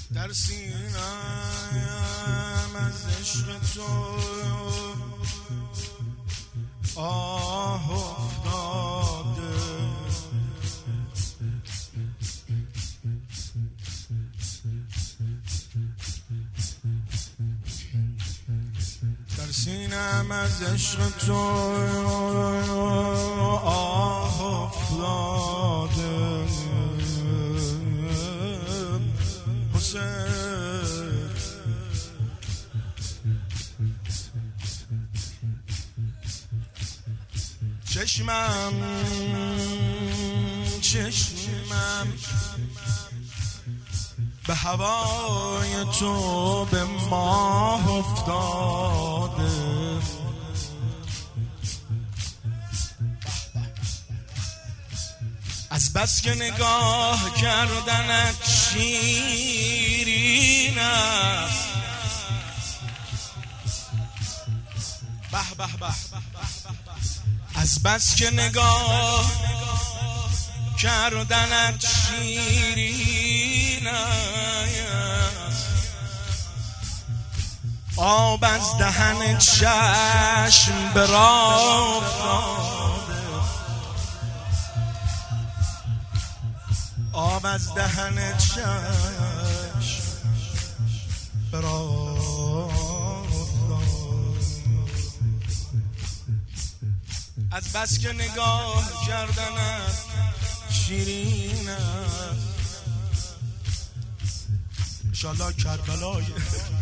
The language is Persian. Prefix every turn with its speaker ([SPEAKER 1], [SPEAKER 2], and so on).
[SPEAKER 1] در سینه‌ام از عشق تو آه افتاده، در سینه‌ام از عشق تو آه افتاده. چشمم به هوای تو به ماه افتاده، از بس که نگاه کردنت شیرین است. به به به، از بس که نگاه کردنت شیرین است، آب از دهن چشم به راه افتاده، آب از دهن چشم به راه افتاده، از بس که نگاه کردنت شیرین است. انشالله کربلای